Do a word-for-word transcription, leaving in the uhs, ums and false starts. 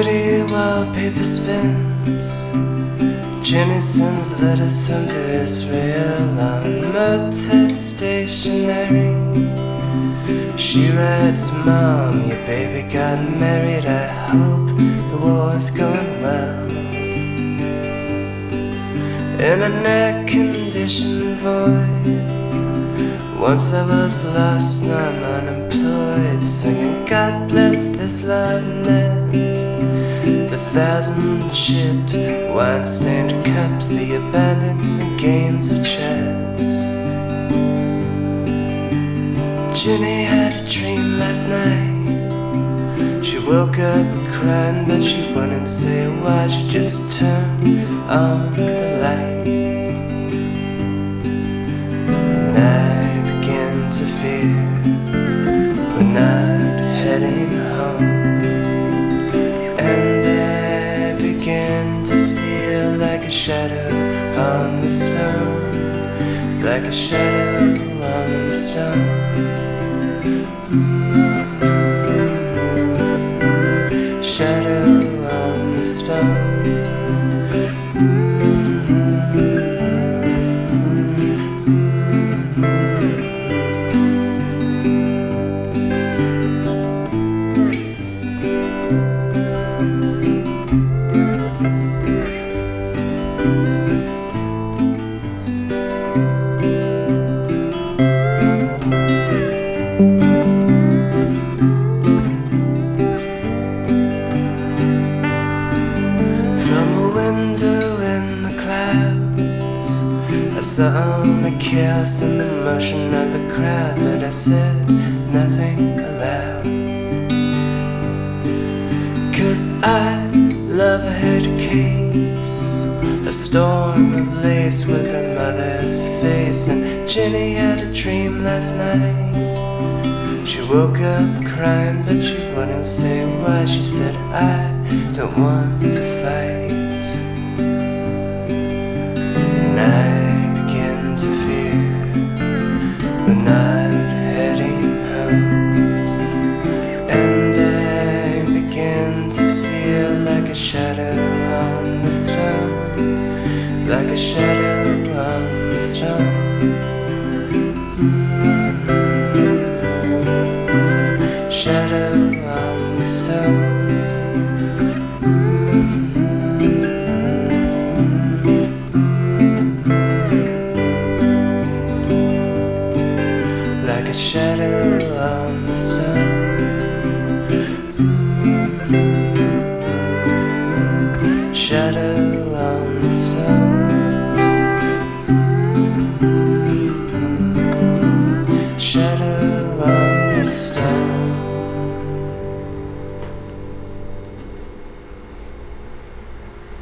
pretty while paper spins. Jenny sends letters home to Israel on motor stationery. She writes, Mom, your baby got married. I hope the war's going well. In an air-conditioned void, once I was lost, now I'm unemployed, singing, God bless this love nest. The thousand chipped, wine-stained cups, the abandoned games of chess. Jenny had a dream last night. She woke up crying, but she wouldn't say why. She just turned on the light. And I began to fear we're not heading home. And I began to feel like a shadow on the stone, like a shadow on the stone. Shadow on the stone. In the clouds, I saw the chaos and the motion of the crowd, but I said nothing aloud. Cause I love a head case, a storm of lace with her mother's face. And Jenny had a dream last night. She woke up crying, but she wouldn't say why. She said, I don't want to fight. And I begin to fear we're not heading home. And I begin to feel like a shadow on the stone, like a shadow on the stone. Mm-hmm. Shadow on the stone. Like a shadow on the stone. Shadow on the stone. Shadow on the stone.